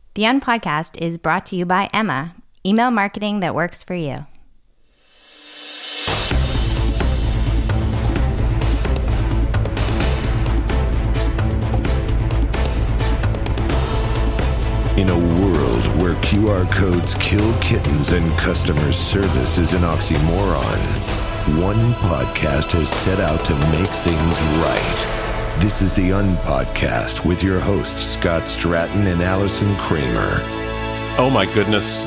The Unpodcast is brought to you by Emma, email marketing that works for you. In a world where QR codes kill kittens and customer service is an oxymoron, one podcast has set out to make things right. This is the Unpodcast with your hosts, Scott Stratton and Allison Kramer. Oh my goodness.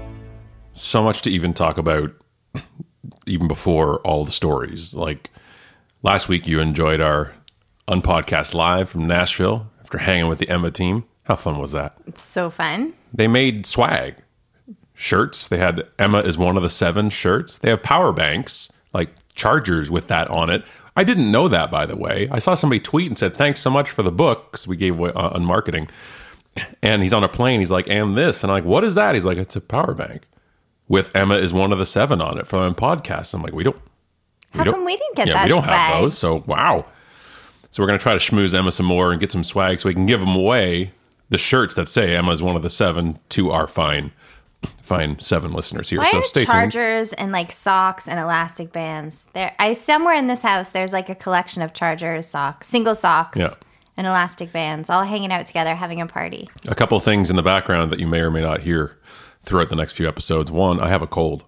So much to even talk about, even before all the stories. Like last week, you enjoyed our Unpodcast live from Nashville after hanging with the Emma team. How fun was that? It's so fun. They made swag shirts. They had Emma is one of the 7 shirts. They have power banks, like chargers with that on it. I didn't know that, by the way. I saw somebody tweet and said, thanks so much for the book, because we gave away on marketing. And he's on a plane. He's like, and this. And I'm like, what is that? He's like, it's a power bank with Emma is one of the 7 on it from a podcast. I'm like, How come we didn't get that swag? We don't have those. So, wow. So we're going to try to schmooze Emma some more and get some swag so we can give them away. The shirts that say Emma is one of the 7 to our fine 7 listeners here. Why so are stay tuned. Chargers and like socks and elastic bands? Somewhere in this house, there's like a collection of Chargers socks, single socks, and elastic bands, all hanging out together, having a party. A couple of things in the background that you may or may not hear throughout the next few episodes. One, I have a cold.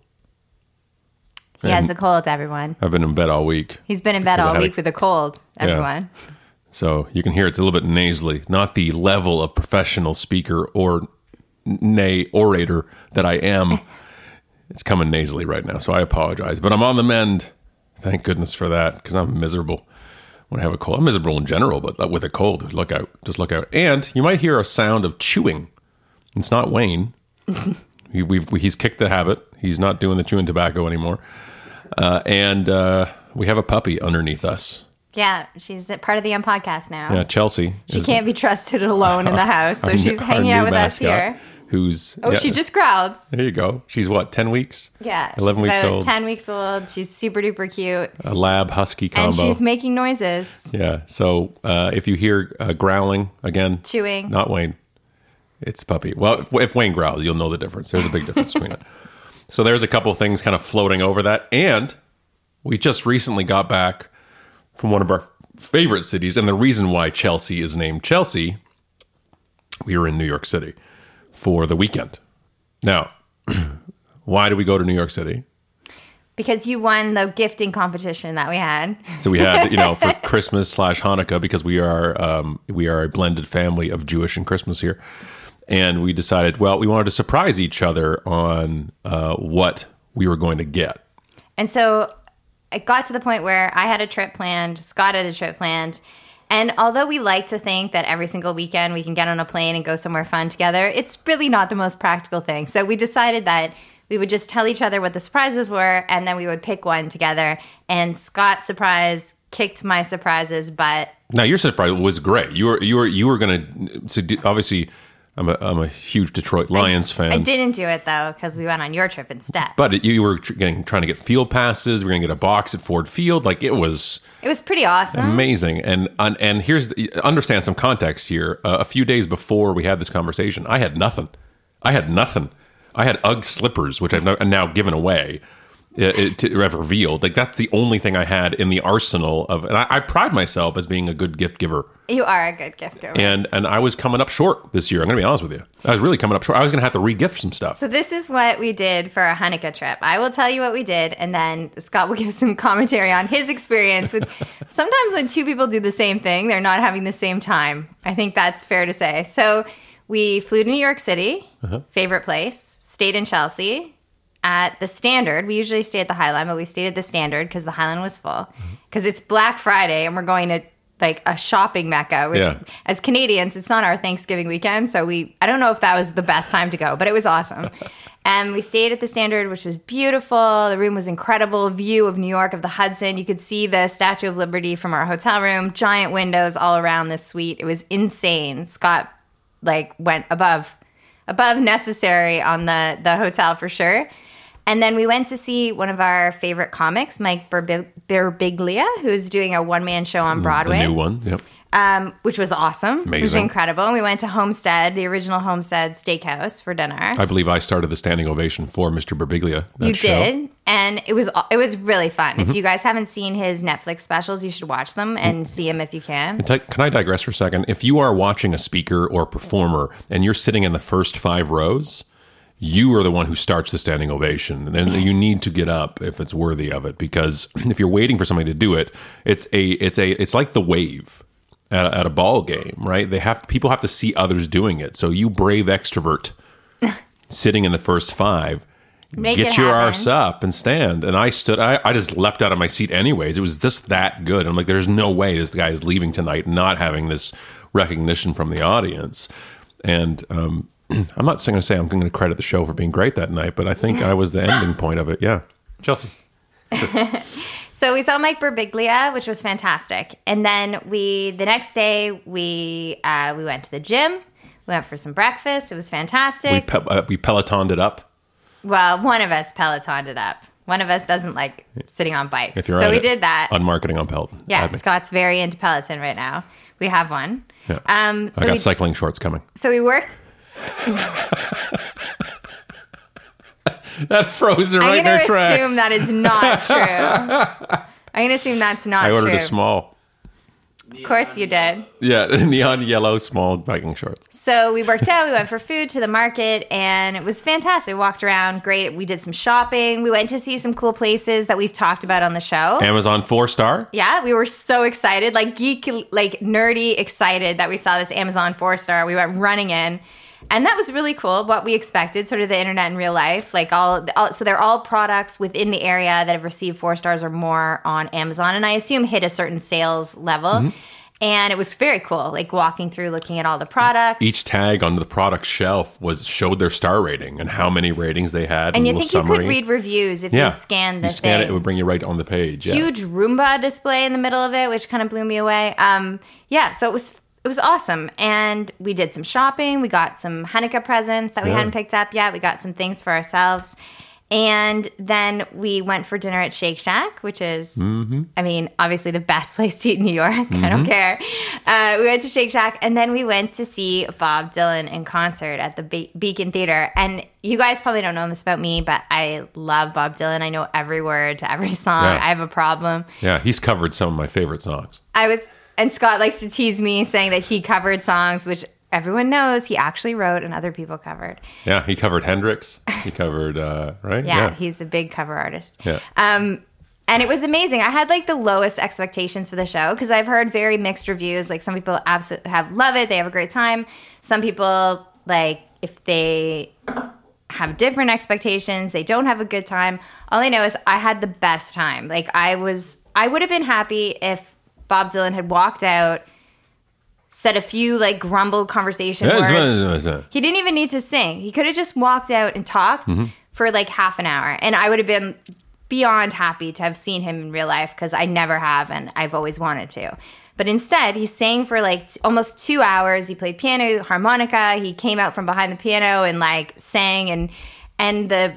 He has a cold, everyone. I've been in bed all week. He's been in bed all week with a cold, everyone. Yeah. So you can hear it's a little bit nasally, not the level of professional speaker or orator that I am. It's coming nasally right now, so I apologize. But I'm on the mend. Thank goodness for that, because I'm miserable when I have a cold. I'm miserable in general, but with a cold, look out. Just look out. And you might hear a sound of chewing. It's not Wayne. He's kicked the habit. He's not doing the chewing tobacco anymore. And we have a puppy underneath us. Yeah, she's part of the Unpodcast now. Yeah, Chelsea. She can't be trusted alone in the house, so she's hanging out with us here. She just growled. There you go. She's what, 10 weeks? Yeah. 11 weeks about old. 10 weeks old. She's super duper cute. A lab husky combo. And she's making noises. Yeah. So if you hear growling again, chewing, not Wayne, it's puppy. Well, if Wayne growls, you'll know the difference. There's a big difference between it. So there's a couple of things kind of floating over that. And we just recently got back from one of our favorite cities. And the reason why Chelsea is named Chelsea, we were in New York City for the weekend. Now, why did we go to New York City? Because you won the gifting competition that we had. So we had, for Christmas/Hanukkah, because we are a blended family of Jewish and Christmas here. And we decided, we wanted to surprise each other on what we were going to get. And so it got to the point where I had a trip planned, Scott had a trip planned. And although we like to think that every single weekend we can get on a plane and go somewhere fun together, it's really not the most practical thing. So we decided that we would just tell each other what the surprises were, and then we would pick one together. And Scott's surprise kicked my surprise's butt. Now, your surprise was great. You were going to obviously. I'm a huge Detroit Lions fan. I didn't do it, though, because we went on your trip instead. But you were trying to get field passes. We were going to get a box at Ford Field. Like, it was pretty awesome. Amazing. And understand some context here. A few days before we had this conversation, I had nothing. I had UGG slippers, which I've now given away. To have revealed, like, that's the only thing I had in the arsenal of, and I pride myself as being a good gift giver. You are a good gift giver. And I was coming up short this year. I'm going to be honest with you. I was really coming up short. I was going to have to re-gift some stuff. So this is what we did for a Hanukkah trip. I will tell you what we did, and then Scott will give some commentary on his experience with. Sometimes when 2 people do the same thing, they're not having the same time. I think that's fair to say. So we flew to New York City, favorite place, stayed in Chelsea. At the Standard, we usually stay at the Highline, but we stayed at the Standard because the Highline was full. Because it's Black Friday and we're going to like a shopping mecca, which as Canadians, it's not our Thanksgiving weekend. So I don't know if that was the best time to go, but it was awesome. And we stayed at the Standard, which was beautiful. The room was incredible. View of New York, of the Hudson. You could see the Statue of Liberty from our hotel room. Giant windows all around this suite. It was insane. Scott went above necessary on the hotel for sure. And then we went to see one of our favorite comics, Mike Birbiglia, who's doing a one-man show on Broadway. The new one, yep. Which was awesome. Amazing. It was incredible. And we went to Homestead, the original Homestead Steakhouse, for dinner. I believe I started the standing ovation for Mr. Birbiglia. You did, and it was really fun. If you guys haven't seen his Netflix specials, you should watch them and see him if you can. Can I digress for a second? If you are watching a speaker or performer and you're sitting in the first 5 rows, you are the one who starts the standing ovation. And then you need to get up if it's worthy of it, because if you're waiting for somebody to do it, it's like the wave at a ball game, right? People have to see others doing it. So you brave extrovert sitting in the first 5, get your arse up and stand. And I stood. I just leapt out of my seat anyways. It was just that good. I'm like, there's no way this guy is leaving tonight not having this recognition from the audience. And I'm not going to say I'm going to credit the show for being great that night, but I think I was the ending point of it. Yeah, Chelsea. So we saw Mike Birbiglia, which was fantastic. And then the next day, we went to the gym. We went for some breakfast. It was fantastic. We Pelotoned it up. Well, one of us Pelotoned it up. One of us doesn't like sitting on bikes. So we did that. On marketing on Peloton. Yeah, Scott's very into Peloton right now. We have one. Yeah. I got cycling shorts coming. So we work. That froze her right in her tracks. I'm going to assume that is not true. I'm going to assume that's not true. I ordered a small. Of course you did. Yeah, neon yellow small biking shorts. So we worked out. We went for food to the market, and it was fantastic. We walked around. Great. We did some shopping. We went to see some cool places that we've talked about on the show. Amazon 4-star? Yeah, we were so excited, like nerdy excited that we saw this Amazon 4-star. We went running in. And that was really cool, what we expected, sort of the internet in real life. So they're all products within the area that have received 4 stars or more on Amazon. And I assume hit a certain sales level. Mm-hmm. And it was very cool, like walking through, looking at all the products. Each tag on the product shelf showed their star rating and how many ratings they had. And you think you could read reviews if you scanned the thing. You scan it, it would bring you right on the page. Huge Roomba display in the middle of it, which kind of blew me away. So it was awesome. And we did some shopping. We got some Hanukkah presents that we hadn't picked up yet. We got some things for ourselves. And then we went for dinner at Shake Shack, which is, obviously the best place to eat in New York. Mm-hmm. I don't care. We went to Shake Shack, and then we went to see Bob Dylan in concert at the Beacon Theater. And you guys probably don't know this about me, but I love Bob Dylan. I know every word to every song. Yeah. I have a problem. Yeah, he's covered some of my favorite songs. And Scott likes to tease me saying that he covered songs, which everyone knows he actually wrote and other people covered. Yeah, he covered Hendrix. He covered, right? Yeah, he's a big cover artist. Yeah. And it was amazing. I had the lowest expectations for the show because I've heard very mixed reviews. Like some people absolutely love it. They have a great time. Some people, if they have different expectations, they don't have a good time. All I know is I had the best time. I would have been happy if Bob Dylan had walked out, said a few grumbled conversation words. He didn't even need to sing. He could have just walked out and talked for half an hour. And I would have been beyond happy to have seen him in real life because I never have and I've always wanted to. But instead, he sang for almost 2 hours. He played piano, harmonica. He came out from behind the piano and sang and the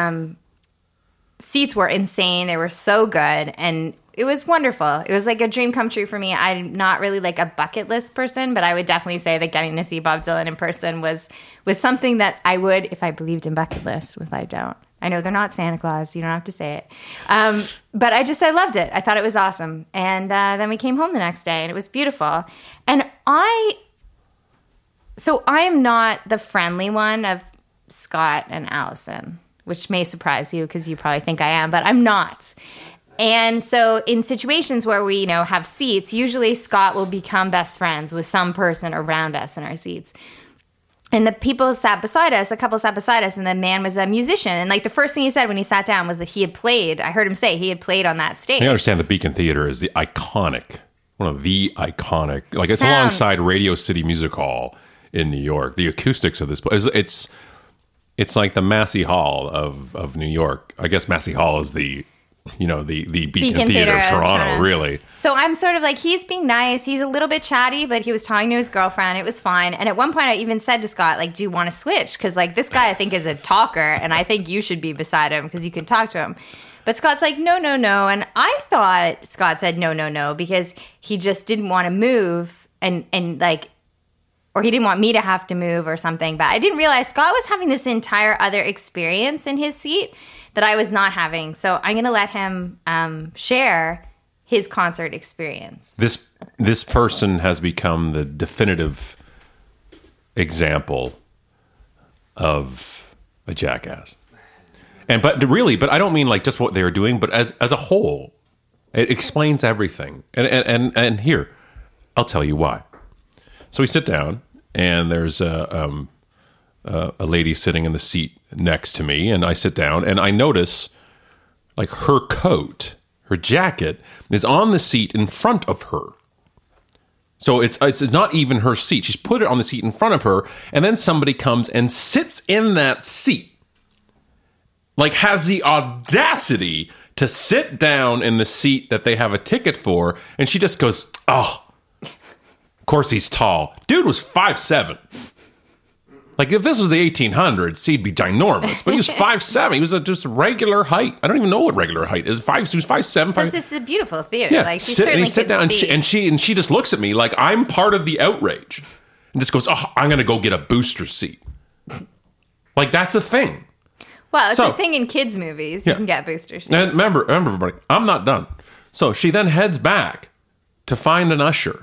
seats were insane. They were so good. And it was wonderful. It was a dream come true for me. I'm not really a bucket list person, but I would definitely say that getting to see Bob Dylan in person was something that I would, if I believed in bucket lists, which I don't. I know they're not Santa Claus. You don't have to say it. But I loved it. I thought it was awesome. And then we came home the next day, and it was beautiful. And I am not the friendly one of Scott and Allison, which may surprise you because you probably think I am, but I'm not. And so in situations where we, have seats, usually Scott will become best friends with some person around us in our seats. And the people sat beside us, a couple sat beside us, and the man was a musician. And the first thing he said when he sat down was that he had played. I heard him say he had played on that stage. You understand the Beacon Theater is one of the iconic, it's alongside Radio City Music Hall in New York. The acoustics of this place, it's like the Massey Hall of New York. I guess Massey Hall is the the Beacon Theater of Toronto, really. So I'm sort of like, he's being nice. He's a little bit chatty, but he was talking to his girlfriend. It was fine. And at one point I even said to Scott, like, do you want to switch? Because like this guy I think is a talker and I think you should be beside him because you can talk to him. But Scott's like, no. And I thought Scott said no, because he just didn't want to move and like, or he didn't want me to have to move or something. But I didn't realize Scott was having this entire other experience in his seat that I was not having. So I'm going to let him share his concert experience. This person has become the definitive example of a jackass. But I don't mean like just what they were doing, but as a whole, it explains everything. And here, I'll tell you why. So we sit down, and there's a lady sitting in the seat next to me, and I sit down, and I notice like her coat, her jacket, is on the seat in front of her. So it's not even her seat. She's put it on the seat in front of her, and then somebody comes and sits in that seat. Like, has the audacity to sit down in the seat that they have a ticket for, and she just goes, oh, of course he's tall. Dude was 5'7". Like, if this was the 1800s, he'd be ginormous. But he was 5'7". He was just regular height. I don't even know what regular height is. He was 5'7". Because it's a beautiful theater. Yeah, like, she certainly sit down, see. and she just looks at me like I'm part of the outrage, and just goes, oh, I'm going to go get a booster seat. Like, that's a thing. Well, it's a thing in kids' movies. You can get boosters. And remember, everybody, I'm not done. So she then heads back to find an usher.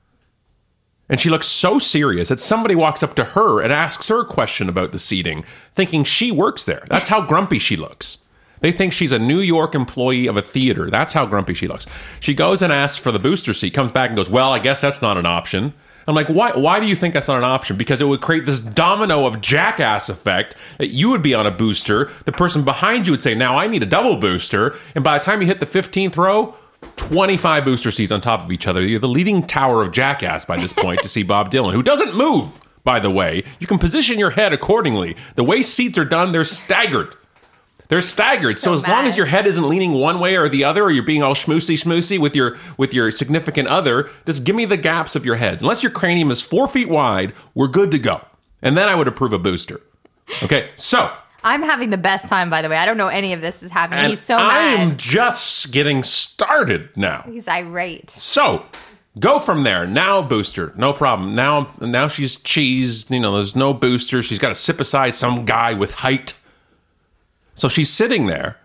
And she looks so serious that somebody walks up to her and asks her a question about the seating, thinking she works there. That's how grumpy she looks. They think she's a New York employee of a theater. That's how grumpy she looks. She goes and asks for the booster seat, comes back and goes, well, I guess that's not an option. I'm like, why do you think that's not an option? Because it would create this domino of jackass effect that you would be on a booster. The person behind you would say, now I need a double booster. And by the time you hit the 15th row, 25 booster seats on top of each other. You're the leading tower of jackass by this point to see Bob Dylan, who doesn't move, by the way. You can position your head accordingly. The way seats are done, they're staggered. They're staggered. So as long as your head isn't leaning one way or the other, or you're being all schmoosy with your significant other, just give me the gaps of your heads. Unless your cranium is 4 feet wide, we're good to go. And then I would approve a booster. Okay, so I'm having the best time, by the way. I don't know any of this is happening. He's so mad. I'm just getting started now. He's irate. So go from there. Now booster, no problem. Now she's cheesed. There's no booster. She's got to sit beside some guy with height. So she's sitting there.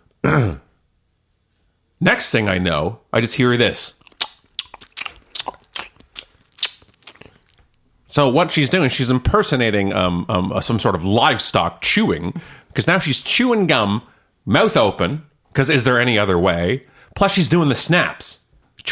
Next thing I know, I just hear this. So what she's doing, she's impersonating some sort of livestock chewing, because now she's chewing gum, mouth open, because is there any other way? Plus she's doing the snaps.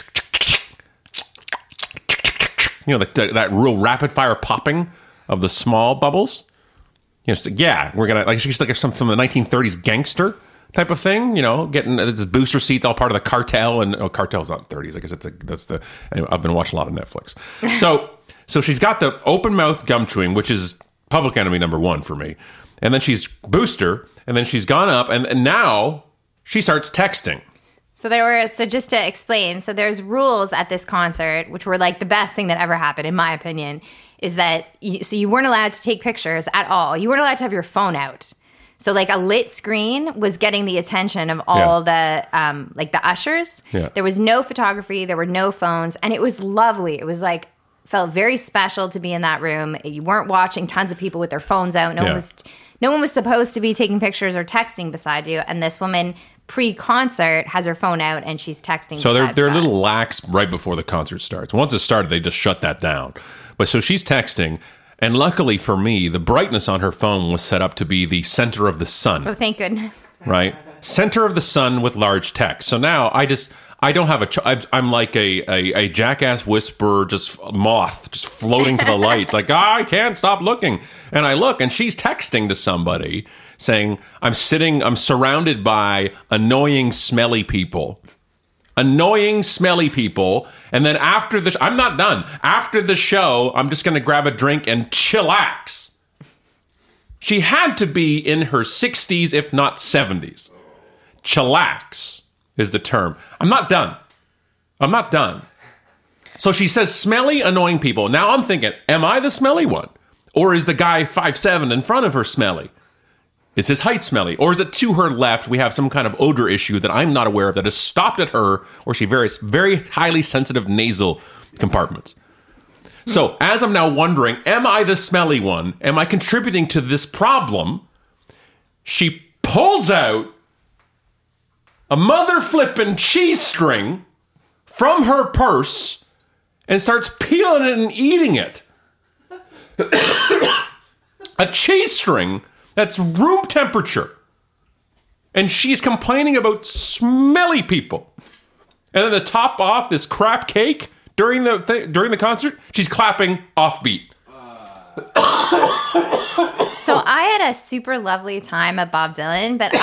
That real rapid fire popping of the small bubbles. We're going to, she's like something from the 1930s gangster type of thing, getting this booster seats, all part of the cartel. And cartel's not 30s. I guess anyway, I've been watching a lot of Netflix. So she's got the open mouth gum chewing, which is public enemy number one for me. And then she's booster, and then she's gone up, and now she starts texting. So just to explain, so there's rules at this concert, which were like the best thing that ever happened, in my opinion, is that you weren't allowed to take pictures at all. You weren't allowed to have your phone out. So like a lit screen was getting the attention of all the the ushers. Yeah. There was no photography. There were no phones. And it was lovely. It was felt very special to be in that room. You weren't watching tons of people with their phones out. No one was supposed to be taking pictures or texting beside you. And this woman pre-concert has her phone out and she's texting. So they're a little lax right before the concert starts. Once it started, they just shut that down. But so she's texting, and luckily for me, the brightness on her phone was set up to be the center of the sun. Oh, thank goodness. Right? Center of the sun with large text. So now I don't have I'm like a jackass whisperer, just moth, just floating to the lights. Like, I can't stop looking. And I look, and she's texting to somebody saying, I'm surrounded by annoying, smelly people. Annoying, smelly people. And then after I'm not done. After the show, I'm just going to grab a drink and chillax. She had to be in her 60s, if not 70s. Chillax is the term. I'm not done. So she says smelly, annoying people. Now I'm thinking, am I the smelly one? Or is the guy 5'7" in front of her smelly? Is his height smelly? Or is it to her left we have some kind of odor issue that I'm not aware of that has stopped at her, or she has very highly sensitive nasal compartments? So as I'm now wondering, am I the smelly one? Am I contributing to this problem? She pulls out a mother flippin' cheese string from her purse and starts peeling it and eating it. A cheese string that's room temperature. And she's complaining about smelly people. And then to top off this crap cake during the concert, she's clapping offbeat. So I had a super lovely time at Bob Dylan, but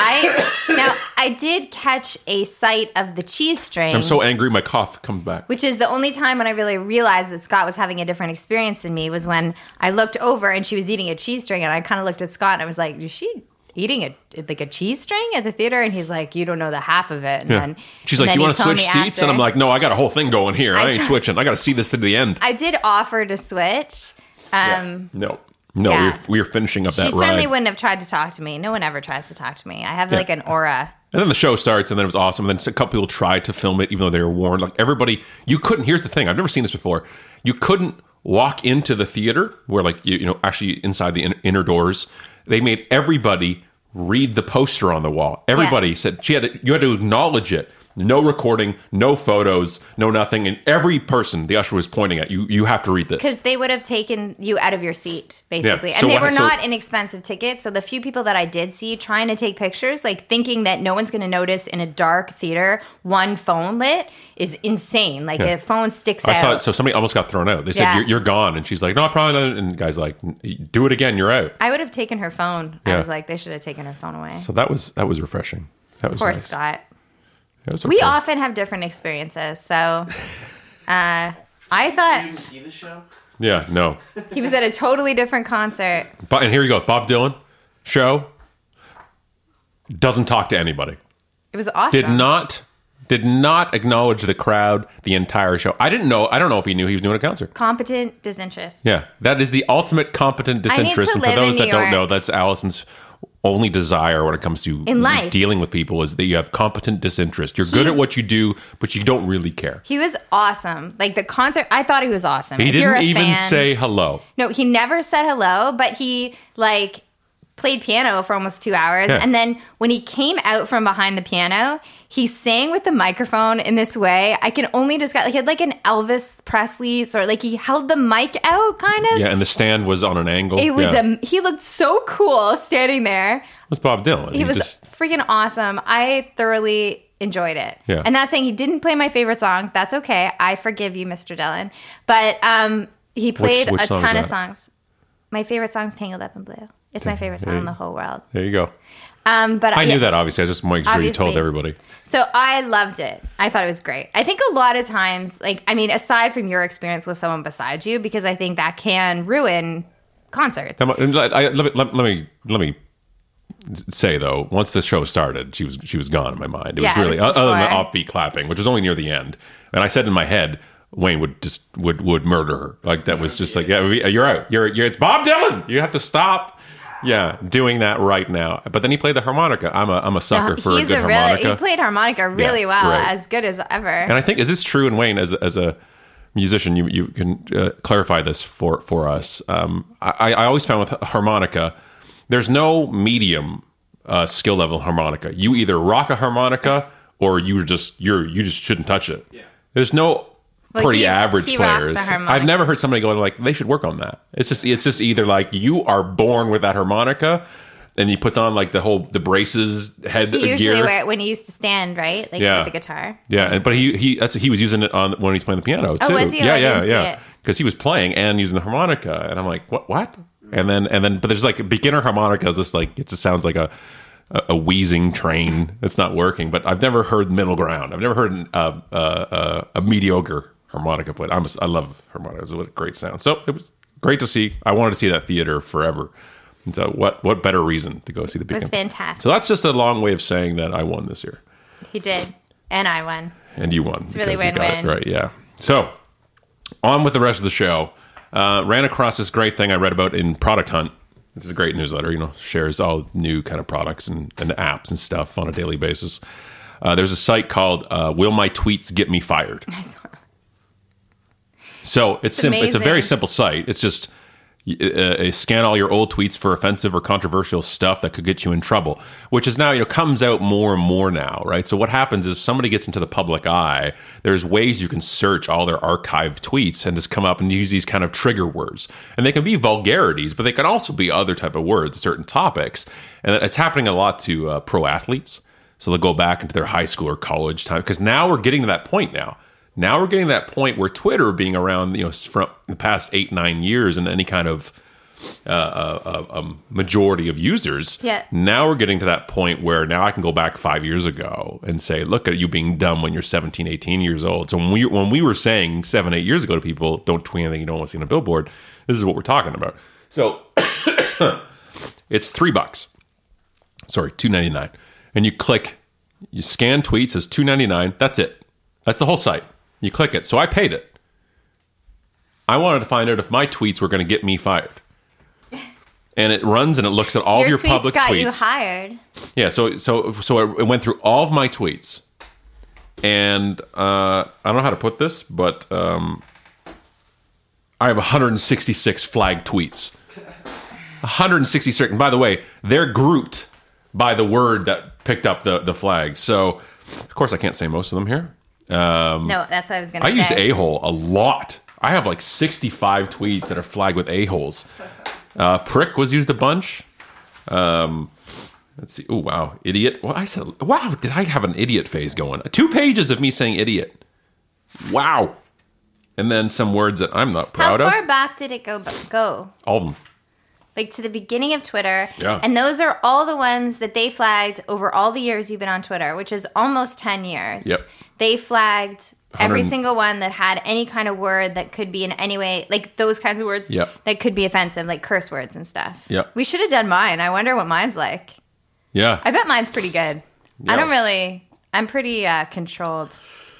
I did catch a sight of the cheese string. I'm so angry my cough comes back. Which is the only time when I really realized that Scott was having a different experience than me, was when I looked over and she was eating a cheese string, and I kind of looked at Scott and I was like, is she eating a cheese string at the theater? And he's like, you don't know the half of it. And then she's like, you want to switch seats? And I'm like, no, I got a whole thing going here. I ain't switching. I got to see this to the end. I did offer to switch. No, Yeah. we were finishing up that ride. She certainly wouldn't have tried to talk to me. No one ever tries to talk to me. I have like an aura. And then the show starts, and then it was awesome. And then a couple people tried to film it, even though they were warned. Like everybody, you couldn't. Here's the thing: I've never seen this before. You couldn't walk into the theater where, like, you know, actually inside the inner doors. They made everybody read the poster on the wall. Everybody said you had to acknowledge it. No recording, no photos, no nothing. And every person the usher was pointing at, you have to read this. Because they would have taken you out of your seat, basically. Yeah. And they were not inexpensive tickets. So the few people that I did see trying to take pictures, like thinking that no one's going to notice in a dark theater, one phone lit, is insane. Like a phone sticks out. I saw it. So somebody almost got thrown out. They said, you're gone. And she's like, no, probably not. And the guy's like, do it again, you're out. I would have taken her phone. Yeah. I was like, they should have taken her phone away. So that was refreshing. That was Poor nice. Scott. Okay. We often have different experiences, so I thought... Did you even see the show? Yeah, no. He was at a totally different concert. And here you go. Bob Dylan show doesn't talk to anybody. It was awesome. Did not acknowledge the crowd the entire show. I don't know if he knew he was doing a concert. Competent disinterest. Yeah, that is the ultimate competent disinterest. And for those that don't know, that's Allison's only desire when it comes to in life, dealing with people, is that you have competent disinterest. You're good at what you do, but you don't really care. He was awesome. Like the concert, I thought he was awesome. He didn't even say hello. No, he never said hello, but he played piano for almost 2 hours. Yeah. And then when he came out from behind the piano, he sang with the microphone in this way. I can only describe, he had like an Elvis Presley sort of, like he held the mic out kind of. Yeah, and the stand was on an angle. It was he looked so cool standing there. It was Bob Dylan. He was freaking awesome. I thoroughly enjoyed it. Yeah. And not saying he didn't play my favorite song. That's okay. I forgive you, Mr. Dylan. But he played a ton of songs. My favorite song is Tangled Up in Blue. It's my favorite song in the whole world. There you go. But I knew that, obviously. I just making sure you told everybody. So I loved it. I thought it was great. I think a lot of times, aside from your experience with someone beside you, because I think that can ruin concerts. Let me say, though, once the show started, she was gone in my mind. It was really, other than the offbeat clapping, which was only near the end. And I said in my head, Wayne would murder her. Like, that was just like, you're out. It's Bob Dylan. You have to stop. Yeah, doing that right now. But then he played the harmonica. I'm a sucker for a good harmonica. He played harmonica really well, as good as ever. And I think, is this true? And Wayne, as a musician, you can clarify this for us. I always found with harmonica, there's no medium skill level harmonica. You either rock a harmonica or you just shouldn't touch it. Yeah. There's no pretty average players. I've never heard somebody going like, they should work on that. It's just either like you are born with that harmonica, and he puts on like the braces head gear. He usually wear it when he used to stand, right? Like with the guitar. Yeah, but he was using it on when he's playing the piano too. Oh, was he? Yeah. Because he was playing and using the harmonica, and I'm like, what? And then, but there's like beginner harmonicas. This like it just sounds like a wheezing train that's not working. But I've never heard middle ground. I've never heard a mediocre harmonica played. I love harmonica. It's a great sound. So it was great to see. I wanted to see that theater forever. And so what better reason to go see the It Beacon? was fantastic. So that's just a long way of saying that I won this year. He did. And I won. And you won. It's really because you got it win-win. right, yeah. So, on with the rest of the show. Ran across this great thing I read about in Product Hunt. This is a great newsletter, shares all new kind of products and apps and stuff on a daily basis. There's a site called Will My Tweets Get Me Fired? I saw it. So it's simple. It's a very amazing. simple site. It's just scan all your old tweets for offensive or controversial stuff that could get you in trouble, which is now comes out more and more now, right? So what happens is if somebody gets into the public eye, there's ways you can search all their archived tweets and just come up and use these kind of trigger words, and they can be vulgarities, but they can also be other type of words, certain topics, and it's happening a lot to pro athletes. So they'll go back into their high school or college time because now we're getting to that point now. Now we're getting to that point where Twitter being around, from the past 8-9 years and any kind of majority of users. Yeah. Now we're getting to that point where now I can go back 5 years ago and say, look at you being dumb when you're 17, 18 years old. So when we were saying 7-8 years ago to people, don't tweet anything you don't want to see on a billboard, this is what we're talking about. So it's $3. Sorry, $2.99. And you scan tweets as $2.99. That's it. That's the whole site. You click it. So I paid it. I wanted to find out if my tweets were going to get me fired. And it runs and it looks at all of your tweets public got tweets. you hired. Yeah, so it went through all of my tweets. And I don't know how to put this, but I have 166 flagged tweets. 166. And by the way, they're grouped by the word that picked up the flag. So, of course, I can't say most of them here. No, that's what I was going to say. I used a-hole a lot. I have like 65 tweets that are flagged with a-holes. Prick was used a bunch. Let's see. Oh, wow. Idiot. Well, I said, wow, did I have an idiot phase going? 2 pages of me saying idiot. Wow. And then some words that I'm not proud How of. far back did it go? All of them. Like to the beginning of Twitter. Yeah. And those are all the ones that they flagged over all the years you've been on Twitter, which is almost 10 years. Yep. They flagged every 100 single one that had any kind of word that could be in any way, like those kinds of words Yep. that could be offensive, like curse words and stuff. Yep. We should have done mine. I wonder what mine's like. Yeah. I bet mine's pretty good. Yeah. I'm pretty controlled.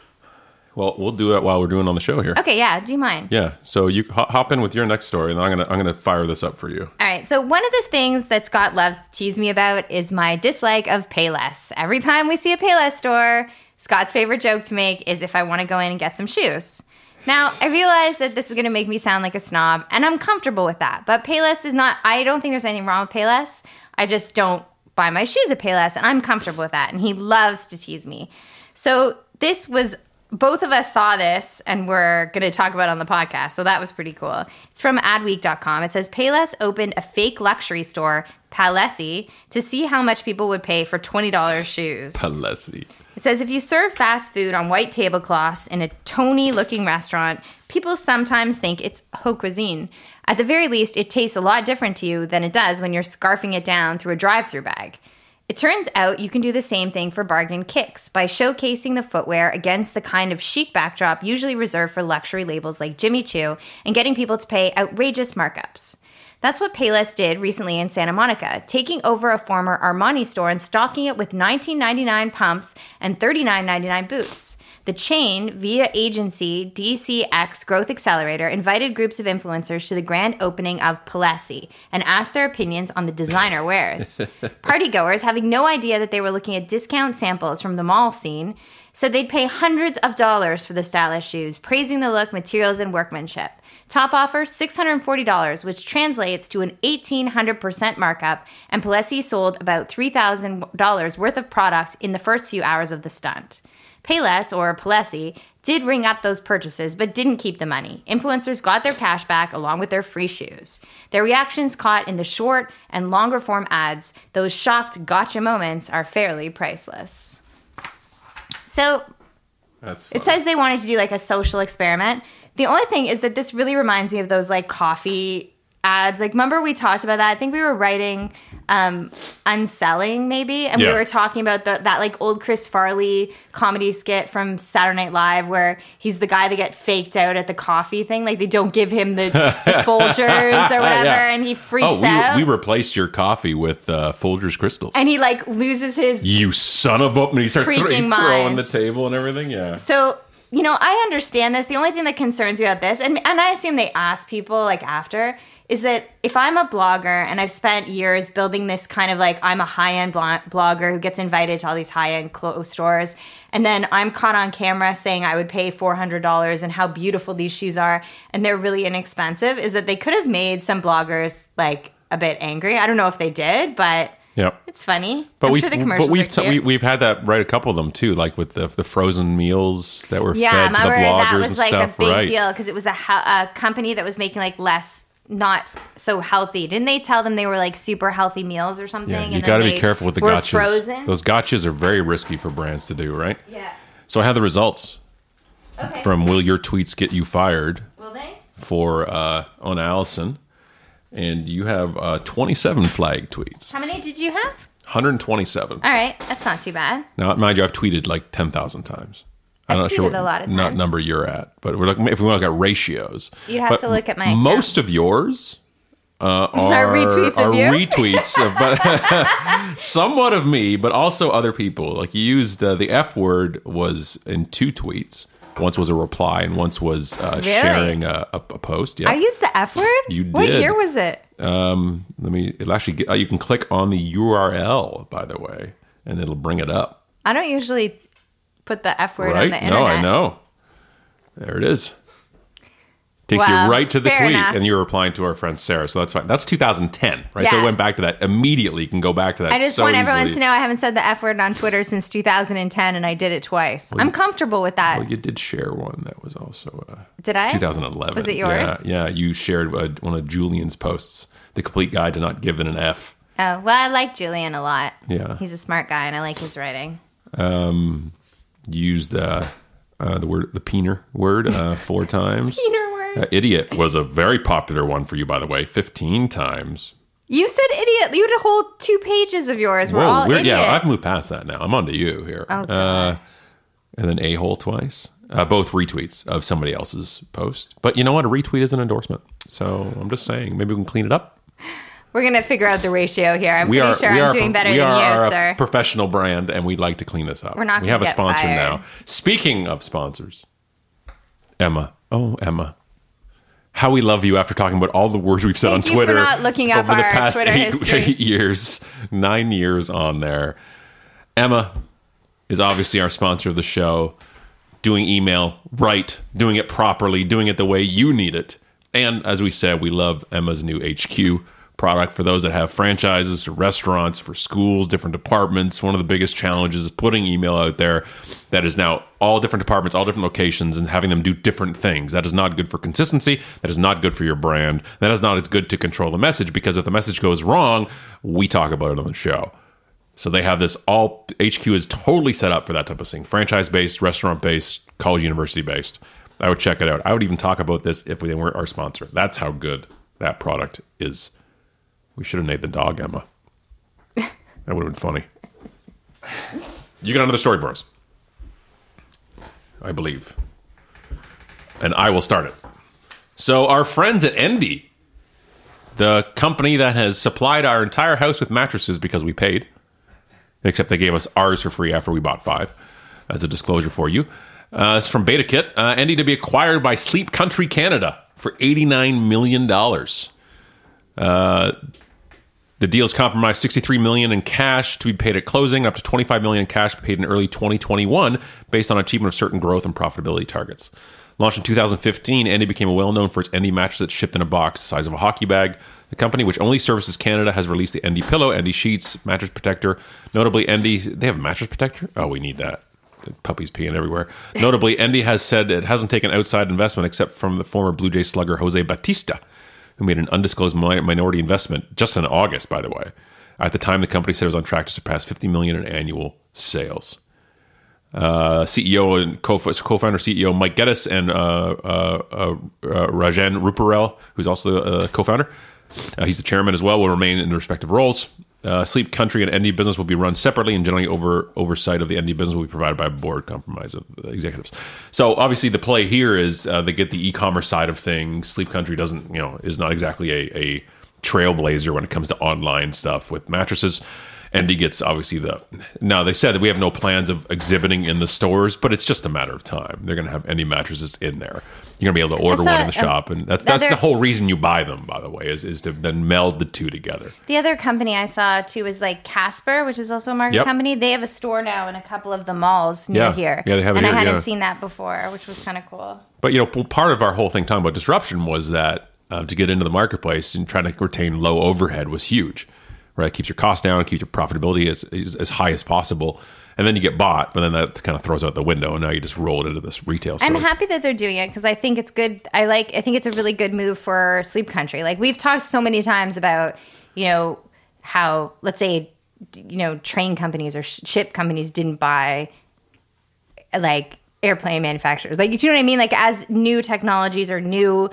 Well, we'll do that while we're doing on the show here. Okay, yeah, do mine. Yeah. So you hop in with your next story, and then I'm gonna fire this up for you. All right, so one of the things that Scott loves to tease me about is my dislike of Payless. Every time we see a Payless store, Scott's favorite joke to make is if I want to go in and get some shoes. Now, I realize that this is going to make me sound like a snob, and I'm comfortable with that. But Payless is not, I don't think there's anything wrong with Payless. I just don't buy my shoes at Payless, and I'm comfortable with that. And he loves to tease me. So this was, both of us saw this, and we're going to talk about it on the podcast. So that was pretty cool. It's from adweek.com. It says, Payless opened a fake luxury store, Palessi, to see how much people would pay for $20 shoes. Palessi. It says, if you serve fast food on white tablecloths in a Tony-looking restaurant, people sometimes think it's haute cuisine. At the very least, it tastes a lot different to you than it does when you're scarfing it down through a drive-thru bag. It turns out you can do the same thing for bargain kicks by showcasing the footwear against the kind of chic backdrop usually reserved for luxury labels like Jimmy Choo and getting people to pay outrageous markups. That's what Payless did recently in Santa Monica, taking over a former Armani store and stocking it with $19.99 pumps and $39.99 boots. The chain, via agency DCX Growth Accelerator, invited groups of influencers to the grand opening of Palessi and asked their opinions on the designer wares. Partygoers, having no idea that they were looking at discount samples from the mall scene, said they'd pay hundreds of dollars for the stylish shoes, praising the look, materials, and workmanship. Top offer, $640, which translates to an 1,800% markup, and Palessi sold about $3,000 worth of product in the first few hours of the stunt. Payless, or Palessi, did ring up those purchases, but didn't keep the money. Influencers got their cash back along with their free shoes. Their reactions caught in the short and longer form ads, those shocked gotcha moments, are fairly priceless. So, That's funny. it says they wanted to do like a social experiment. The only thing is that this really reminds me of those like coffee ads. Like, remember we talked about that? I think we were writing unselling maybe, and we were talking about that like old Chris Farley comedy skit from Saturday Night Live where he's the guy that get faked out at the coffee thing, like they don't give him the Folgers or whatever, and he freaks out. We replaced your coffee with Folgers crystals, and he like loses his you son of a, and he starts throwing mind. the table and everything. Yeah. So I understand this. The only thing that concerns me about this, and I assume they ask people like after, is that if I'm a blogger and I've spent years building this kind of like I'm a high-end blogger who gets invited to all these high-end clothes stores, and then I'm caught on camera saying I would pay $400 and how beautiful these shoes are, and they're really inexpensive, is that they could have made some bloggers like a bit angry. I don't know if they did, but yep. It's funny. But I'm sure the commercials are cute. we've had that a couple of them too, like with the frozen meals that were fed to the bloggers that was and like stuff, a big right? deal because it was a company that was making like less, not so healthy. Didn't they tell them they were like super healthy meals or something? Yeah, you got to be careful with the gotchas. Frozen? Those gotchas are very risky for brands to do, right? Yeah. So I have the results from Will Your Tweets Get You Fired? Will they? For on Allison. And you have 27 flag tweets. How many did you have? 127. All right, that's not too bad. Now, mind you, I've tweeted like 10,000 times. I'm not sure a lot of times. Not number you're at, but we're looking, if we want to look at ratios. You'd have to look at my account. Most of yours are retweets of you? retweets of, but somewhat of me, but also other people. Like you used the F word was in 2 tweets. Once was a reply, and once was sharing a post. Yeah, I used the F word. You did. What year was it? It'll actually get, you can click on the URL, by the way, and it'll bring it up. I don't usually put the F word right? on the internet. No, I know. There it is. Takes you right to the tweet, enough. and you're replying to our friend Sarah, so that's fine. That's 2010, right? Yeah. So it went back to that immediately. You can go back to that. I just want everyone to know I haven't said the F word on Twitter since 2010, and I did it twice. I'm comfortable with that. Well, you did share one that was also did I? 2011. Was it yours? Yeah, you shared one of Julian's posts, The Complete Guide to Not Giving an F. Oh, well, I like Julian a lot. Yeah. He's a smart guy, and I like his writing. You used the word, the peener word 4 times. Peener word. Idiot was a very popular one for you, by the way, 15 times. You said idiot. You had a whole 2 pages of yours were all idiot. Yeah, I've moved past that now. I'm on to you here. Oh, God. And then a-hole twice. Both retweets of somebody else's post. But you know what? A retweet is an endorsement. So I'm just saying, maybe we can clean it up. We're going to figure out the ratio here. I'm pretty sure I'm doing better than you, sir. A professional brand, and we'd like to clean this up. We're not We have a get sponsor fired. now. Speaking of sponsors, Emma. Oh, Emma. How we love you after talking about all the words we've said Thank on you Twitter for not looking up over the our past Twitter history. 8 years, 9 years on there. Emma is obviously our sponsor of the show, doing email right, doing it properly, doing it the way you need it. And as we said, we love Emma's new HQ product for those that have franchises, for restaurants, for schools, different departments. One of the biggest challenges is putting email out there that is now all different departments, all different locations, and having them do different things. That is not good for consistency. That is not good for your brand. That is not as good to control the message, because if the message goes wrong, we talk about it on the show. So they have this all, HQ is totally set up for that type of thing. Franchise-based, restaurant-based, college, university-based. I would check it out. I would even talk about this if they weren't our sponsor. That's how good that product is. We should have named the dog Emma. That would have been funny. You got another story for us, I believe. And I will start it. So our friends at Endy, the company that has supplied our entire house with mattresses because we paid, except they gave us ours for free after we bought 5, as a disclosure for you. It's from BetaKit. Endy to be acquired by Sleep Country Canada for $89 million. The deal's compromised $63 million in cash to be paid at closing, up to $25 million in cash paid in early 2021 based on achievement of certain growth and profitability targets. Launched in 2015, Endy became well-known for its Endy mattress that shipped in a box the size of a hockey bag. The company, which only services Canada, has released the Endy Pillow, Endy Sheets, Mattress Protector. Notably, Endy... They have a mattress protector? Oh, we need that. Puppies peeing everywhere. Notably, Endy has said it hasn't taken outside investment except from the former Blue Jays slugger Jose Batista, who made an undisclosed minority investment just in August, by the way. At the time, the company said it was on track to surpass $50 million in annual sales. CEO and co-founder CEO Mike Geddes and Rajan Ruparel, who's also a co-founder, he's the chairman as well, will remain in their respective roles. Sleep Country and ND Business will be run separately, and generally oversight of the ND Business will be provided by a board compromise of executives. So obviously the play here is they get the e-commerce side of things. Sleep Country is not exactly a trailblazer when it comes to online stuff with mattresses. ND gets obviously now they said that we have no plans of exhibiting in the stores, but it's just a matter of time. They're going to have ND mattresses in there. You're going to be able to order one in the shop, and that's the whole reason you buy them, by the way, is to then meld the two together. The other company I saw too was like Casper, which is also a market company. They have a store now in a couple of the malls near here. Yeah, they have it and here, I hadn't seen that before, which was kind of cool. But part of our whole thing talking about disruption was that to get into the marketplace and trying to retain low overhead was huge. Right, keeps your costs down, keeps your profitability as high as possible, and then you get bought, but then that kind of throws out the window, and now you just roll it into this retail store. I'm happy that they're doing it because I think it's good. I think it's a really good move for Sleep Country. Like we've talked so many times about, how let's say, train companies or ship companies didn't buy like airplane manufacturers. Like, do you know what I mean? Like as new technologies or new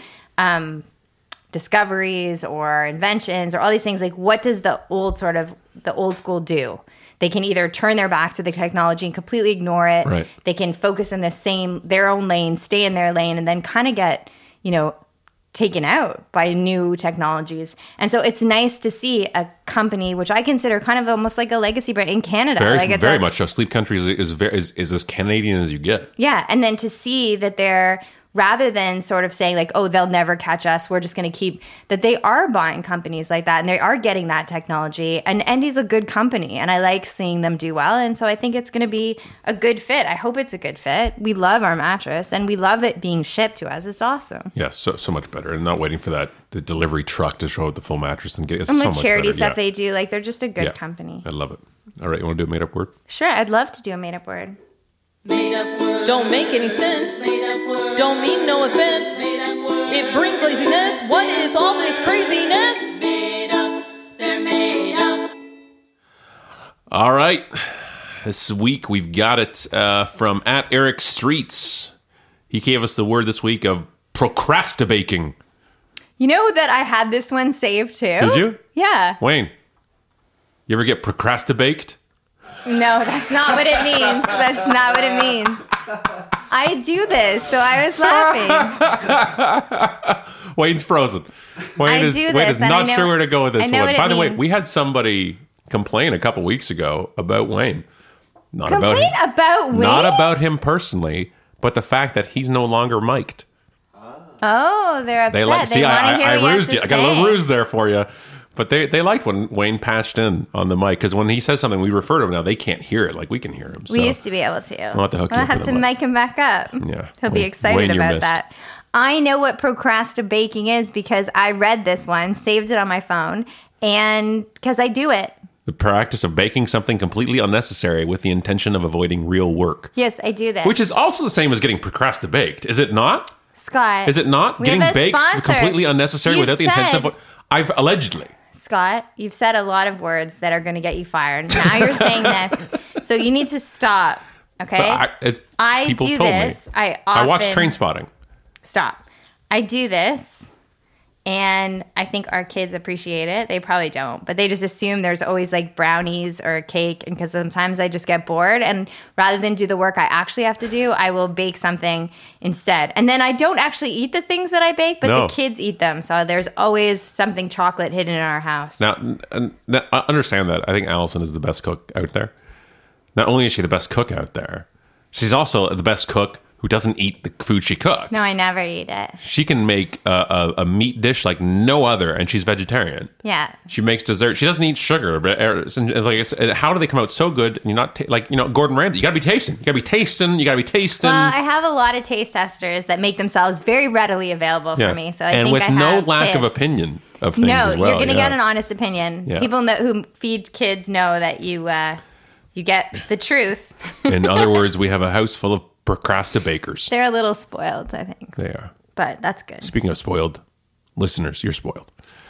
discoveries or inventions or all these things, like what does the old school do? They can either turn their back to the technology and completely ignore it. Right. They can focus in their own lane, stay in their lane, and then kind of get, taken out by new technologies. And so it's nice to see a company, which I consider kind of almost like a legacy brand in Canada. Very much so. Sleep Country is as Canadian as you get. Yeah. And then to see that they're, rather than sort of saying like, oh, they'll never catch us, we're just going to keep, that they are buying companies like that and they are getting that technology. And ND's a good company and I like seeing them do well. And so I think it's going to be a good fit. I hope it's a good fit. We love our mattress and we love it being shipped to us. It's awesome. Yeah, so much better. And not waiting for the delivery truck to show out the full mattress and get it. And so the much charity better. stuff they do, like they're just a good company. I love it. All right, you want to do a made-up word? Sure, I'd love to do a made-up word. Made up word. Don't make any sense. Made up word. Don't mean no offense. Made up word. It brings laziness. What is all this craziness? Made up. They're made up. All right. This week we've got it from @EricStreets. He gave us the word this week of procrastinating. You know that I had this one saved too? Did you? Yeah. Wayne, you ever get procrastinate? No, that's not what it means. That's not what it means. I do this, so I was laughing. Wayne's frozen. Wayne is not sure where to go with this one. By the way, we had somebody complain a couple weeks ago about Wayne. Not about him personally, but the fact that he's no longer mic'd. Oh, they're upset. I rused you. I got a little ruse there for you. But they liked when Wayne patched in on the mic because when he says something, we refer to him now. They can't hear it like we can hear him. So we used to be able to. We'll have to hook you up. I'll have to mic him back up. Yeah, he'll be excited about that. I know what procrastinating is because I read this one, saved it on my phone, and because I do it. The practice of baking something completely unnecessary with the intention of avoiding real work. Yes, I do this. Which is also the same as getting procrastinate, is it not? Scott. Is it not? Getting baked completely unnecessary without the intention of... I've allegedly... Scott, you've said a lot of words that are going to get you fired. Now you're saying this. So you need to stop, okay? I do this. I watch Trainspotting. Stop. I do this, and I think our kids appreciate it. They probably don't, but they just assume there's always like brownies or a cake, and because sometimes I just get bored, and rather than do the work I actually have to do, I will bake something instead. And then I don't actually eat the things that I bake, but the kids eat them. So there's always something chocolate hidden in our house. Now, I understand that. I think Allison is the best cook out there. Not only is she the best cook out there, she's also the best cook who doesn't eat the food she cooks. No, I never eat it. She can make a meat dish like no other, and she's vegetarian. Yeah. She makes dessert. She doesn't eat sugar. But like I said, how do they come out so good? And you're not Gordon Ramsay. You got to be tasting. You got to be tasting. Well, I have a lot of taste testers that make themselves very readily available for me. So I think with I have no lack kids. of opinion of things as well. You're going to get an honest opinion. Yeah. People who feed kids know that you get the truth. In other words, we have a house full of procrastinators. They're a little spoiled, I think. They are. But that's good. Speaking of spoiled, listeners, you're spoiled.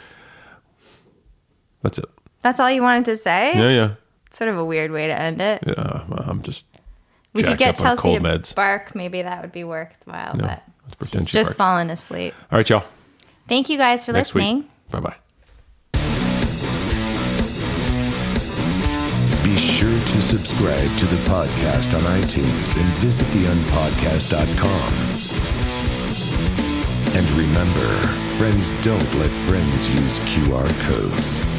That's it. That's all you wanted to say? Yeah. It's sort of a weird way to end it. Yeah, I'm just we could get Chelsea to meds. bark. Maybe that would be worthwhile. No, but let's pretend she's just fallen asleep. All right, y'all. Thank you guys for listening. Bye-bye. sure to subscribe to the podcast on iTunes and visit theunpodcast.com. And remember, friends don't let friends use QR codes.